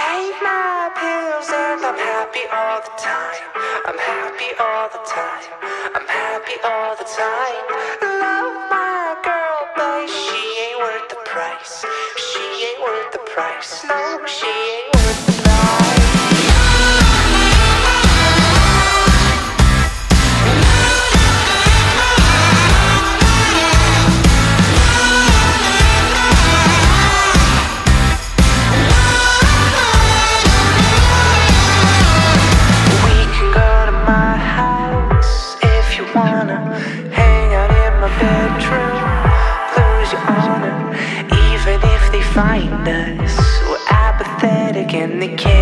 take my pills and I'm happy all the time. I'm happy all the time. I'm happy all the time. Love my girl, but she ain't worth the price. She ain't worth the price. No, she ain't worth the price. Find us, we're apathetic and they can't